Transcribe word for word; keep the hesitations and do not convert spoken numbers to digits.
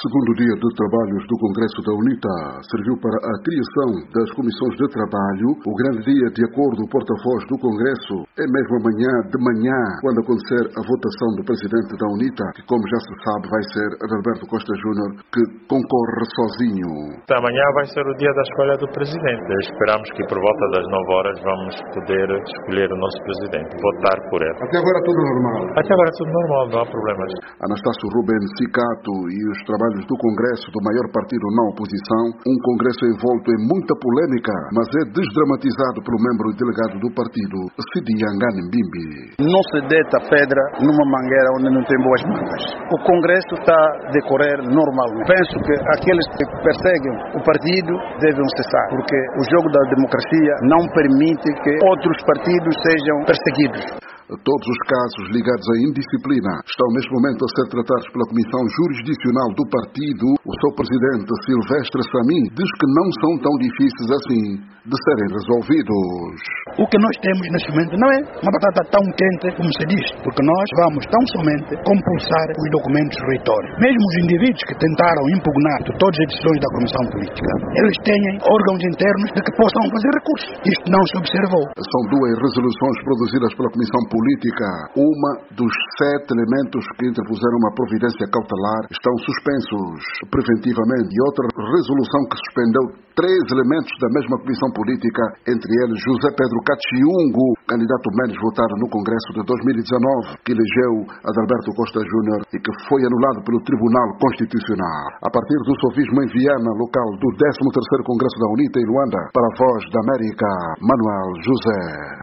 segundo dia de trabalhos do Congresso da UNITA serviu para a criação das comissões de trabalho. O grande dia, de acordo com o porta-voz do Congresso, é mesmo amanhã de manhã, quando acontecer a votação do presidente da UNITA, que, como já se sabe, vai ser Adalberto Costa Júnior, que concorre sozinho. Amanhã vai ser o dia da escolha do presidente. Esperamos que por volta das nove horas vamos poder escolher o nosso presidente, votar por ele. Até agora tudo normal? Até agora tudo normal, não há problemas. Anastácio Ruben Cicato e os trabalhos do Congresso do maior partido na oposição, um Congresso envolto em muita polêmica, mas é desdramatizado pelo membro e delegado do partido, Sidi Yangani Mbimbi. Não se deita pedra numa mangueira onde não tem boas mangas. O Congresso está a decorrer normalmente. Penso que aqueles que perseguem o partido devem cessar, porque o jogo da democracia não permite que outros partidos sejam perseguidos. Todos os casos ligados à indisciplina estão neste momento a ser tratados pela Comissão Jurisdicional do partido. O seu presidente, Silvestre Samin, diz que não são tão difíceis assim de serem resolvidos. O que nós temos neste momento não é uma batata tão quente como se diz, porque nós vamos tão somente compulsar os documentos reitórios. Mesmo os indivíduos que tentaram impugnar todas as decisões da Comissão Política, eles têm órgãos internos de que possam fazer recurso. Isto não se observou. São duas resoluções produzidas pela Comissão Política. Uma dos sete elementos que interpuseram uma providência cautelar estão suspensos preventivamente, e outra resolução que suspendeu três elementos da mesma Comissão Política, entre eles José Pedro Cachiungo, candidato menos votado no Congresso de dois mil e dezanove, que elegeu Adalberto Costa Júnior e que foi anulado pelo Tribunal Constitucional. A partir do sofismo em Viana, local do décimo terceiro Congresso da UNITA em Luanda, para a Voz da América, Manuel José.